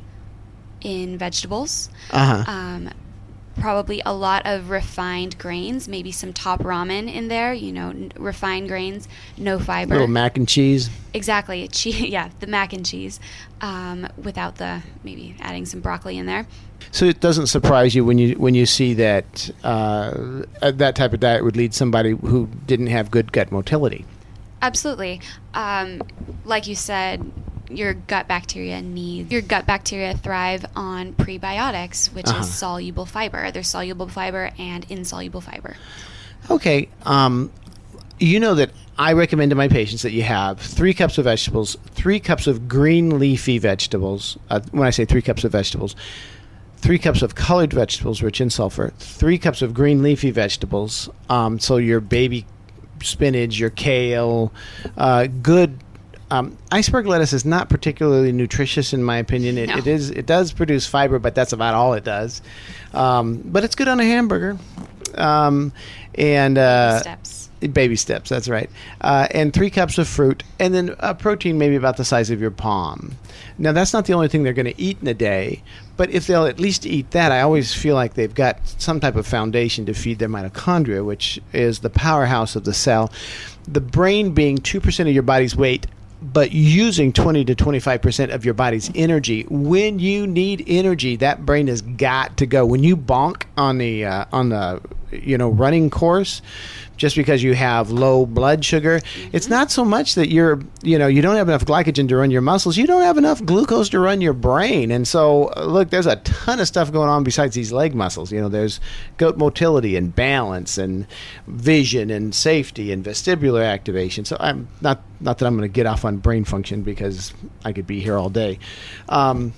in vegetables. Uh-huh. Um, probably a lot of refined grains, maybe some top ramen in there, you know, n- refined grains, no fiber. Little mac and cheese. Exactly. Che- yeah, the mac and cheese, um, without the, maybe adding some broccoli in there. So it doesn't surprise you when you when you see that uh, that type of diet would lead somebody who didn't have good gut motility. Absolutely. Um, like you said, your gut bacteria need your gut bacteria thrive on prebiotics, which Uh-huh. is soluble fiber. There's soluble fiber and insoluble fiber. Okay. Um, you know that I recommend to my patients that you have three cups of vegetables, three cups of green leafy vegetables. Uh, when I say three cups of vegetables, three cups of colored vegetables rich in sulfur, three cups of green leafy vegetables. Um, so your baby spinach, your kale, uh, good. Um, iceberg lettuce is not particularly nutritious, in my opinion. It, No. it is. It does produce fiber, but that's about all it does. Um, but it's good on a hamburger. Um, and uh, Steps. baby steps. That's right. Uh, and three cups of fruit, and then a protein maybe about the size of your palm. Now that's not the only thing they're going to eat in a day, but if they'll at least eat that, I always feel like they've got some type of foundation to feed their mitochondria, which is the powerhouse of the cell. The brain being two percent of your body's weight, but using twenty to twenty-five percent of your body's energy. When you need energy, that brain has got to go. When you bonk on the uh, on the you know, running course, just because you have low blood sugar. Mm-hmm. It's not so much that you're, you know, you don't have enough glycogen to run your muscles. You don't have enough glucose to run your brain. And so, uh, look, there's a ton of stuff going on besides these leg muscles. You know, there's goat motility and balance and vision and safety and vestibular activation. So I'm not, not that I'm going to get off on brain function, because I could be here all day. Um,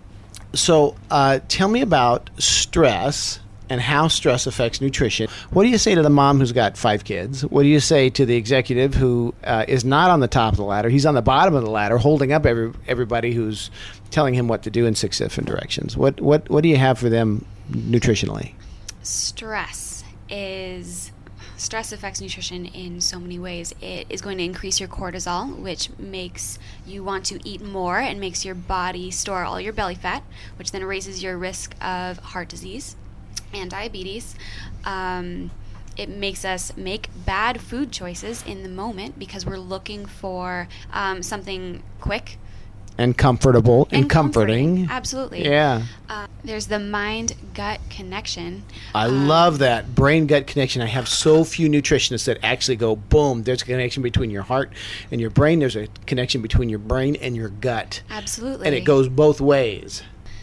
so uh, tell me about stress and how stress affects nutrition. What do you say to the mom who's got five kids? What do you say to the executive who uh, is not on the top of the ladder? He's on the bottom of the ladder, holding up every, everybody who's telling him what to do in six different directions. What what what do you have for them nutritionally? Stress is stress affects nutrition in so many ways. It is going to increase your cortisol, which makes you want to eat more and makes your body store all your belly fat, which then raises your risk of heart disease and diabetes. Um, it makes us make bad food choices in the moment because we're looking for um, something quick and comfortable and, and comforting. comforting. Absolutely. Yeah. Uh, there's the mind-gut connection. I um, love that brain-gut connection. I have so few nutritionists that actually go, boom, there's a connection between your heart and your brain. There's a connection between your brain and your gut. Absolutely. And it goes both ways.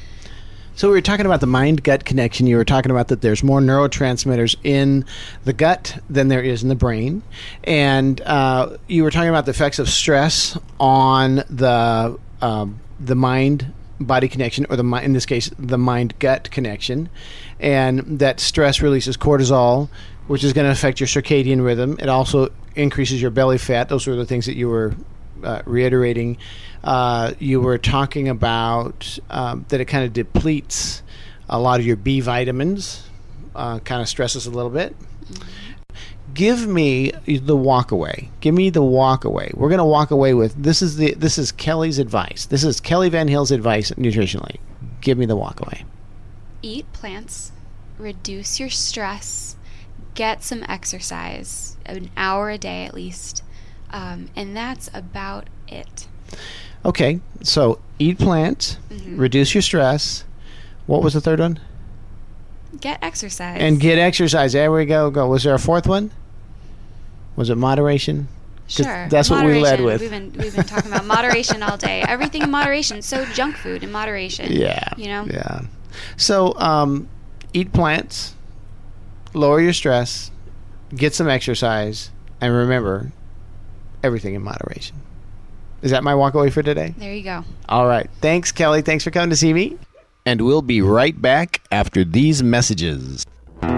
So we were talking about the mind-gut connection. You were talking about that there's more neurotransmitters in the gut than there is in the brain. And uh, you were talking about the effects of stress on the um, the mind-body connection, or the in this case, the mind-gut connection. And that stress releases cortisol, which is going to affect your circadian rhythm. It also increases your belly fat. Those were the things that you were uh, reiterating. Uh, you were talking about um, that it kind of depletes a lot of your B vitamins, uh, kind of stresses a little bit. Mm-hmm. Give me the walk away. Give me the walk away. We're going to walk away with this is the this is Kelly's advice. This is Kelly Van Hill's advice nutritionally. Give me the walk away. Eat plants, reduce your stress, get some exercise, an hour a day at least, um, and that's about it. Okay, so eat plants, mm-hmm. reduce your stress. What was the third one? Get exercise. And get exercise. There we go. Go. Was there a fourth one? Was it moderation? Sure. That's moderation. what we led with. We've been we've been talking about moderation all day. Everything in moderation. So junk food in moderation. Yeah. You know. Yeah. So um, eat plants, lower your stress, get some exercise, and remember, everything in moderation. Is that my walk away for today? There you go. All right. Thanks, Kelly. Thanks for coming to see me. And we'll be right back after these messages.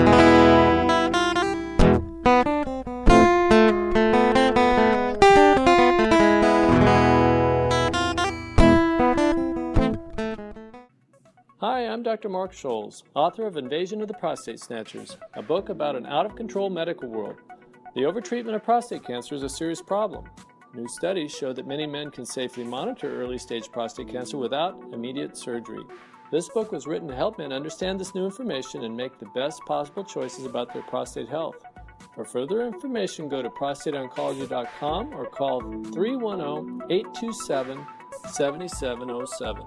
Hi, I'm Doctor Mark Scholes, author of Invasion of the Prostate Snatchers, a book about an out-of-control medical world. The overtreatment of prostate cancer is a serious problem. New studies show that many men can safely monitor early-stage prostate cancer without immediate surgery. This book was written to help men understand this new information and make the best possible choices about their prostate health. For further information, go to prostate oncology dot com or call three one zero, eight two seven, seven seven zero seven.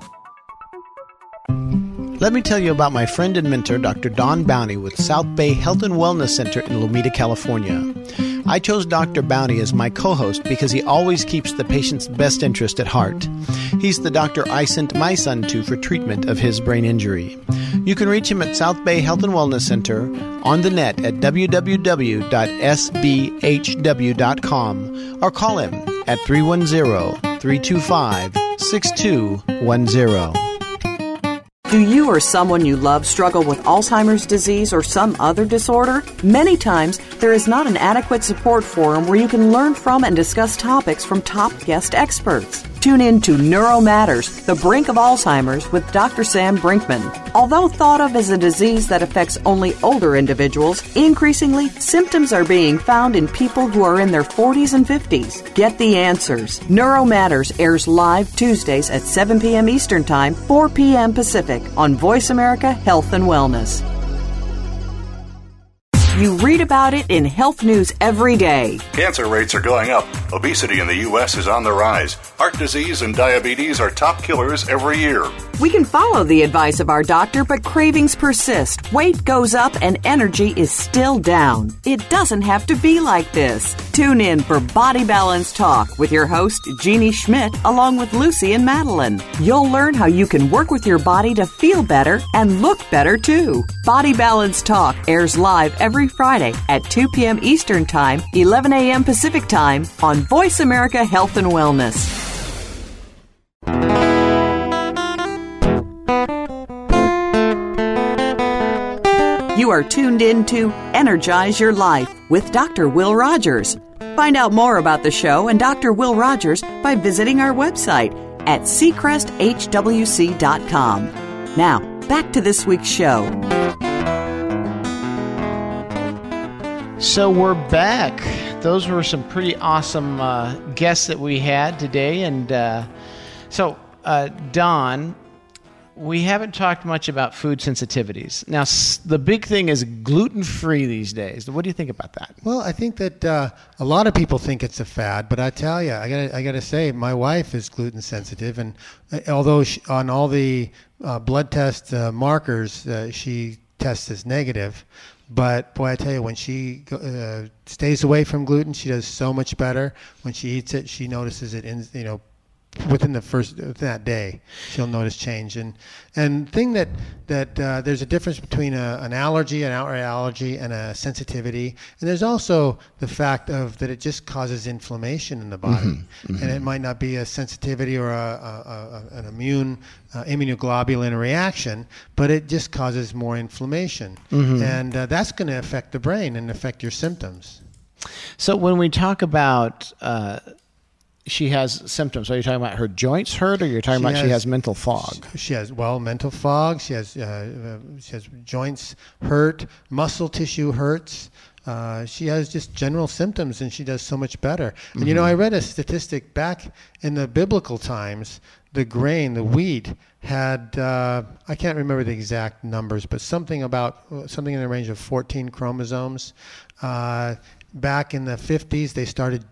Let me tell you about my friend and mentor, Doctor Don Bounty with South Bay Health and Wellness Center in Lomita, California. I chose Doctor Bounty as my co-host because he always keeps the patient's best interest at heart. He's the doctor I sent my son to for treatment of his brain injury. You can reach him at South Bay Health and Wellness Center on the net at w w w dot s b h w dot com or call him at three one zero, three two five, six two one zero. Do you or someone you love struggle with Alzheimer's disease or some other disorder? Many times, there is not an adequate support forum where you can learn from and discuss topics from top guest experts. Tune in to Neuro Matters, The Brink of Alzheimer's with Doctor Sam Brinkman. Although thought of as a disease that affects only older individuals, increasingly, symptoms are being found in people who are in their forties and fifties. Get the answers. Neuro Matters airs live Tuesdays at seven p.m. Eastern Time, four p.m. Pacific on Voice America Health and Wellness. You read about it in health news every day. Cancer rates are going up. Obesity in the U S is on the rise. Heart disease and diabetes are top killers every year. We can follow the advice of our doctor, but cravings persist. Weight goes up and energy is still down. It doesn't have to be like this. Tune in for Body Balance Talk with your host, Jeannie Schmidt, along with Lucy and Madeline. You'll learn how you can work with your body to feel better and look better, too. Body Balance Talk airs live every Friday at two p.m. Eastern Time, eleven a.m. Pacific Time on Voice America Health and Wellness. You are tuned in to Energize Your Life with Doctor Will Rogers. Find out more about the show and Doctor Will Rogers by visiting our website at seacrest h w c dot com. Now, back to this week's show. So we're back. Those were some pretty awesome uh, guests that we had today. And uh, so, uh, Don, we haven't talked much about food sensitivities. Now, s- the big thing is gluten-free these days. What do you think about that? Well, I think that uh, a lot of people think it's a fad, but I tell you, I got I got to say, my wife is gluten sensitive, and uh, although she, on all the uh, blood test uh, markers, uh, she tests as negative. But boy, I tell you, when she uh, stays away from gluten, she does so much better. When she eats it, she notices it in, you know, within the first within that day, she'll notice change. And and thing that that uh, there's a difference between a, an allergy, an outright allergy, and a sensitivity. And there's also the fact of that it just causes inflammation in the body, mm-hmm, mm-hmm. and it might not be a sensitivity or a, a, a, an immune uh, immunoglobulin reaction, but it just causes more inflammation, mm-hmm. and uh, that's going to affect the brain and affect your symptoms. So when we talk about uh, she has symptoms, are you talking about her joints hurt, or you're talking she about has, she has mental fog? She has, well, mental fog. She has, uh, uh, she has joints hurt, muscle tissue hurts. Uh, she has just general symptoms, and she does so much better. And, mm-hmm. you know, I read a statistic back in the biblical times, the grain, the wheat, had, uh, I can't remember the exact numbers, but something about, something in the range of fourteen chromosomes. Uh, back in the fifties, they started,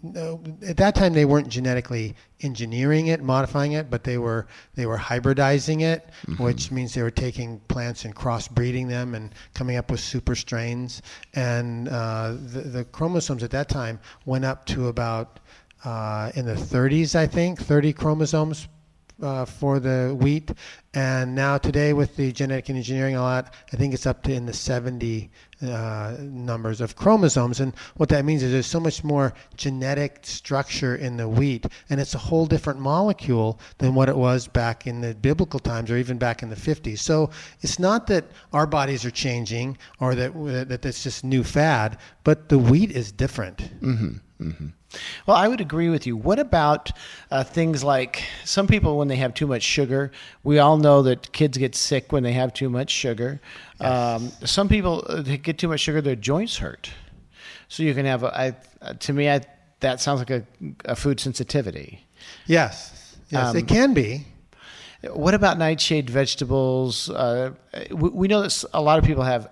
at that time they weren't genetically engineering it, modifying it, but they were they were hybridizing it, mm-hmm. which means they were taking plants and crossbreeding them and coming up with super strains. And uh, the, the chromosomes at that time went up to about, uh, in the thirties, I think, thirty chromosomes uh, for the wheat. And now today with the genetic engineering a lot, I think it's up to in the seventy uh, numbers of chromosomes. And what that means is there's so much more genetic structure in the wheat, and it's a whole different molecule than what it was back in the biblical times or even back in the fifties. So it's not that our bodies are changing or that that it's just new fad, but the wheat is different. Mm-hmm. Mm-hmm. Well, I would agree with you. What about uh, things like some people, when they have too much sugar, we all know that kids get sick when they have too much sugar. Yes. Um, some people uh, they get too much sugar, their joints hurt. So you can have, a, I, uh, to me, I, that sounds like a, a food sensitivity. Yes, yes, um, it can be. What about nightshade vegetables? Uh, we, we know that a lot of people have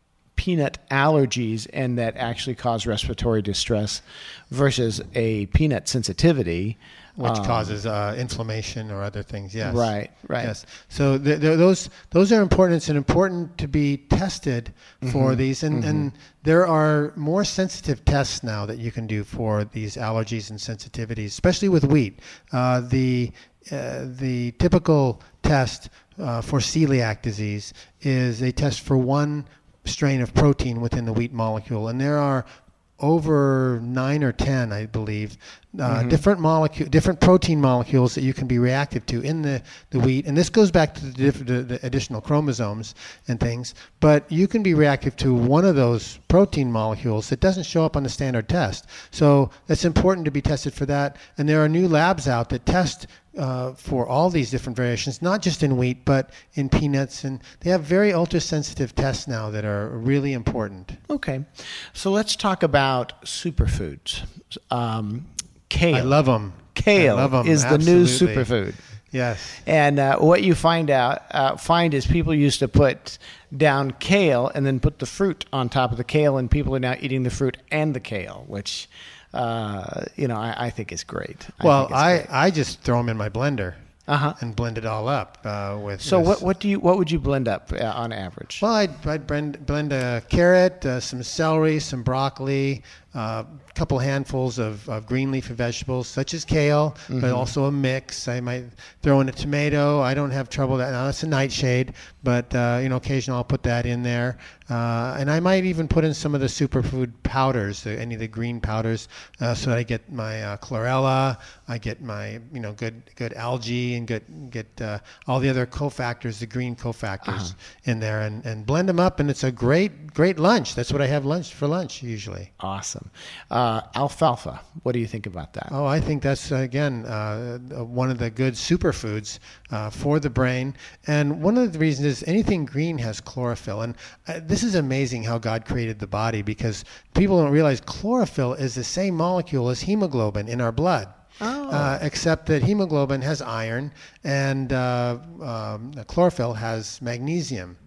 peanut allergies and that actually cause respiratory distress versus a peanut sensitivity. Which um, causes uh, inflammation or other things, yes. Right, right. Yes. So th- th- those those are important. It's important to be tested for mm-hmm. these. And, mm-hmm. and there are more sensitive tests now that you can do for these allergies and sensitivities, especially with wheat. Uh, the uh, the typical test uh, for celiac disease is a test for one strain of protein within the wheat molecule, and there are over nine or ten, I believe, uh, mm-hmm. different molecule, different protein molecules that you can be reactive to in the, the wheat. And this goes back to the, diff- the, the additional chromosomes and things. But you can be reactive to one of those protein molecules that doesn't show up on the standard test. So it's important to be tested for that. And there are new labs out that test Uh, for all these different variations, not just in wheat, but in peanuts. And they have very ultra-sensitive tests now that are really important. Okay. So let's talk about superfoods. Um, kale. I love them. Kale I love them. is Absolutely. the new superfood. Yes. And uh, what you find out uh, find is people used to put down kale and then put the fruit on top of the kale, and people are now eating the fruit and the kale, which uh, you know I, I think is great. Well, I I, great. I just throw them in my blender uh-huh. and blend it all up uh, with. So with, what what do you what would you blend up uh, on average? Well, I'd, I'd blend blend a carrot, uh, some celery, some broccoli. A uh, couple handfuls of, of green leafy vegetables such as kale, mm-hmm. but also a mix. I might throw in a tomato. I don't have trouble with that. Now that's a nightshade, but uh, you know, occasionally I'll put that in there. Uh, and I might even put in some of the superfood powders, uh, any of the green powders, uh, so that I get my uh, chlorella, I get my you know good good algae, and get get uh, all the other cofactors, the green cofactors uh-huh. in there, and, and blend them up, and it's a great great lunch. That's what I have lunch for lunch usually. Awesome. Uh, alfalfa. What do you think about that? Oh, I think that's, again, uh, one of the good superfoods uh, for the brain. And one of the reasons is anything green has chlorophyll. And uh, this is amazing how God created the body, because people don't realize chlorophyll is the same molecule as hemoglobin in our blood. Oh. Uh, except that hemoglobin has iron and uh, um, chlorophyll has magnesium.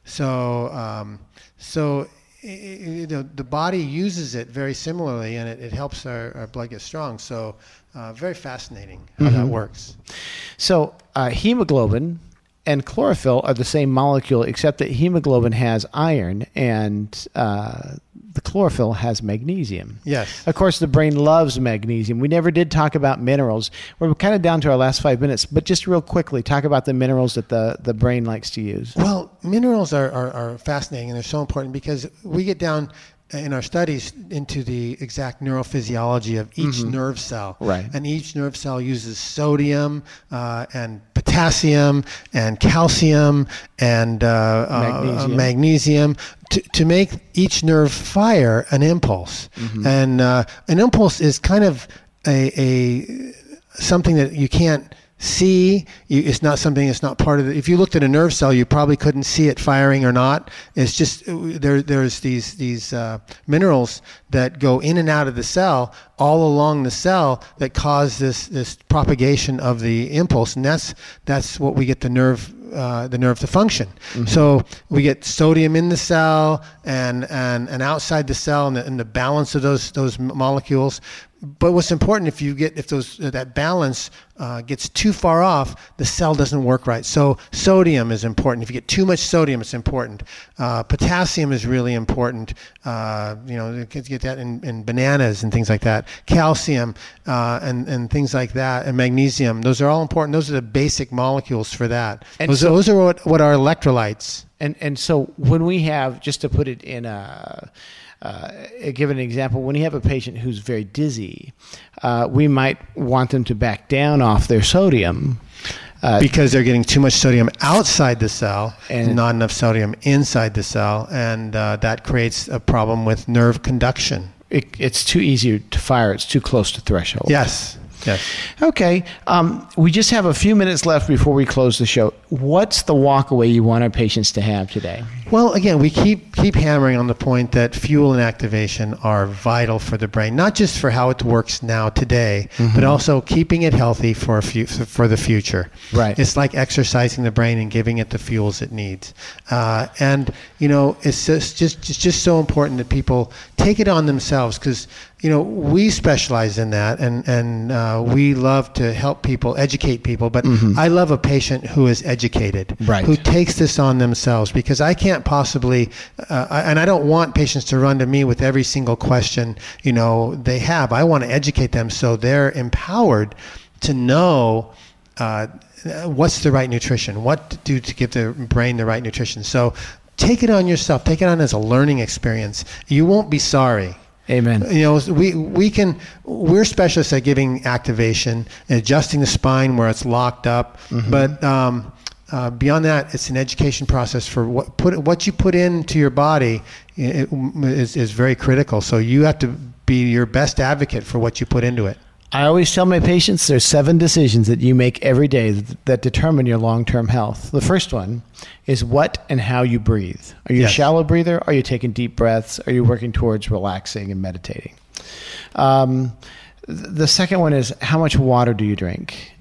So, um, so you know, the body uses it very similarly, and it, it helps our, our blood get strong. So uh, very fascinating how mm-hmm. that works. So uh, hemoglobin and chlorophyll are the same molecule, except that hemoglobin has iron and uh, the chlorophyll has magnesium. Yes. Of course, the brain loves magnesium. We never did talk about minerals. We're kind of down to our last five minutes, but just real quickly, talk about the minerals that the, the brain likes to use. Well, minerals are, are, are fascinating, and they're so important because we get down in our studies into the exact neurophysiology of each mm-hmm. nerve cell. Right. And each nerve cell uses sodium uh, and potassium and calcium and uh, magnesium, uh, magnesium to, to make each nerve fire an impulse. Mm-hmm. And uh, an impulse is kind of a, a something that you can't see. You, it's not something that's not part of it. If you looked at a nerve cell, you probably couldn't see it firing or not. It's just there. There's these these uh, minerals that go in and out of the cell all along the cell that cause this this propagation of the impulse, and that's that's what we get the nerve uh, the nerve to function. Mm-hmm. So we get sodium in the cell and and, and outside the cell, and the, and the balance of those those molecules. But what's important, if you get if those that balance uh, gets too far off, the cell doesn't work right. So sodium is important. If you get too much sodium, it's important. Uh, potassium is really important. Uh, you know, you get that in, in bananas and things like that. Calcium uh, and and things like that, and magnesium. Those are all important. Those are the basic molecules for that. And those, so, those are what, what are electrolytes. And and so when we have, just to put it in a Uh, give an example, when you have a patient who's very dizzy, uh, we might want them to back down off their sodium. Uh, because they're getting too much sodium outside the cell and not enough sodium inside the cell, and uh, that creates a problem with nerve conduction. It, it's too easy to fire. It's too close to threshold. Yes. Yes. Okay. Um, we just have a few minutes left before we close the show. What's the walkaway you want our patients to have today? Well, again, we keep keep hammering on the point that fuel and activation are vital for the brain, not just for how it works now today, mm-hmm. but also keeping it healthy for a few, for the future. Right. It's like exercising the brain and giving it the fuels it needs. Uh, and you know, it's just just it's just so important that people take it on themselves, because you know, we specialize in that, and and uh, we love to help people, educate people. But mm-hmm. I love a patient who is educated, right. who takes this on themselves, because I can't possibly, uh, and I don't want patients to run to me with every single question, you know, they have. I want to educate them so they're empowered to know uh, what's the right nutrition, what to do to give the brain the right nutrition. So take it on yourself. Take it on as a learning experience. You won't be sorry. Amen. You know, we we can. We're specialists at giving activation and adjusting the spine where it's locked up. Mm-hmm. But um, uh, beyond that, it's an education process for what put what you put into your body it, is is very critical. So you have to be your best advocate for what you put into it. I always tell my patients there's seven decisions that you make every day that, that determine your long-term health. The first one is what and how you breathe. Are you yes. a shallow breather? Are you taking deep breaths? Are you working towards relaxing and meditating? Um, the second one is how much water do you drink?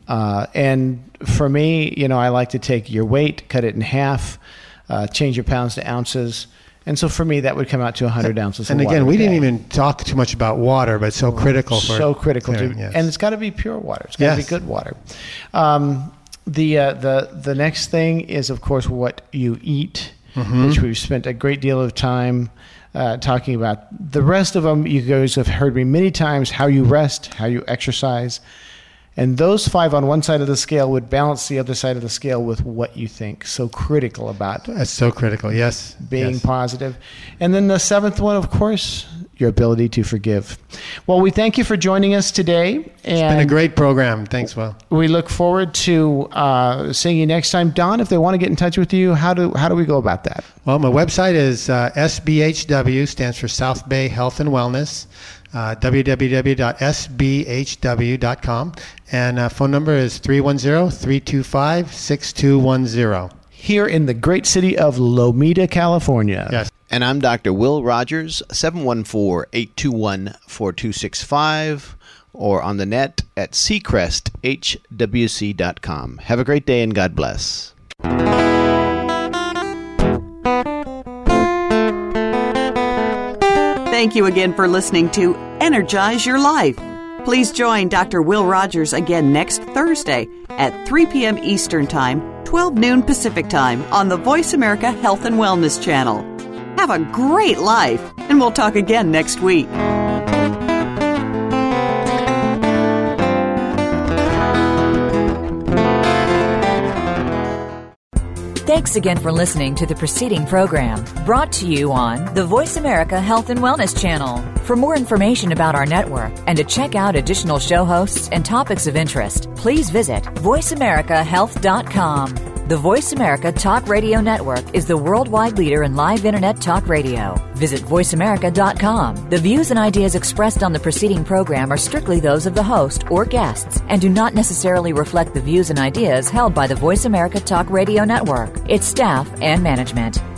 Uh, and for me, you know, I like to take your weight, cut it in half, uh, change your pounds to ounces. And so for me, that would come out to one hundred ounces and of water. And again, we a didn't day. even talk too much about water, but so critical for So critical. clearing, to, yes. And it's got to be pure water. It's got to Yes. be good water. Um, the, uh, the, the next thing is, of course, what you eat, Mm-hmm. which we've spent a great deal of time uh, talking about. The rest of them, you guys have heard me many times, how you rest, how you exercise. And those five on one side of the scale would balance the other side of the scale with what you think. So critical about That's so critical, yes. being yes. positive. And then the seventh one, of course, your ability to forgive. Well, we thank you for joining us today. And It's been a great program. Thanks, Will. we look forward to uh, seeing you next time. Don, if they want to get in touch with you, how do how do we go about that? Well, my website is uh, S B H W, stands for South Bay Health and Wellness, uh, w w w dot s b h w dot com. And uh, phone number is three one zero, three two five, six two one zero. Here in the great city of Lomita, California. Yes. And I'm Doctor Will Rogers, seven one four, eight two one, four two six five, or on the net at seacrest h w c dot com. Have a great day and God bless. Thank you again for listening to Energize Your Life. Please join Doctor Will Rogers again next Thursday at three p.m. Eastern Time, twelve noon Pacific Time on the Voice America Health and Wellness Channel. Have a great life, and we'll talk again next week. Thanks again for listening to the preceding program, brought to you on the Voice America Health and Wellness Channel. For more information about our network and to check out additional show hosts and topics of interest, please visit voice america health dot com. The Voice America Talk Radio Network is the worldwide leader in live Internet talk radio. Visit voice america dot com. The views and ideas expressed on the preceding program are strictly those of the host or guests and do not necessarily reflect the views and ideas held by the Voice America Talk Radio Network, its staff, and management.